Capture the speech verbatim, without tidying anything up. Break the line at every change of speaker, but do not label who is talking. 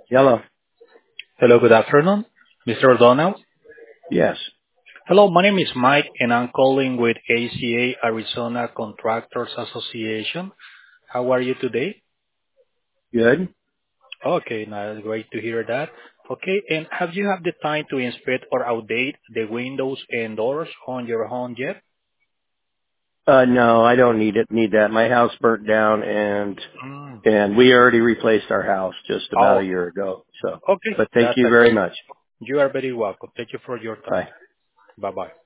Hello.
Hello, good afternoon, mister O'Donnell.
Yes.
Hello, my name is Mike, and I'm calling with A C A Arizona Contractors Association. How are you today?
Good.
Okay, now great to hear that. Okay, and have you had the time to inspect or update the windows and doors on your home yet?
Uh, no, I don't need it. Need that. My house burnt down, and
Mm.
and we already replaced our house just about
Oh,
a year ago. So,
okay.
but thank
That's
you
a
very
great.
much.
You are very welcome. Thank you for your
Bye.
time. Bye-bye.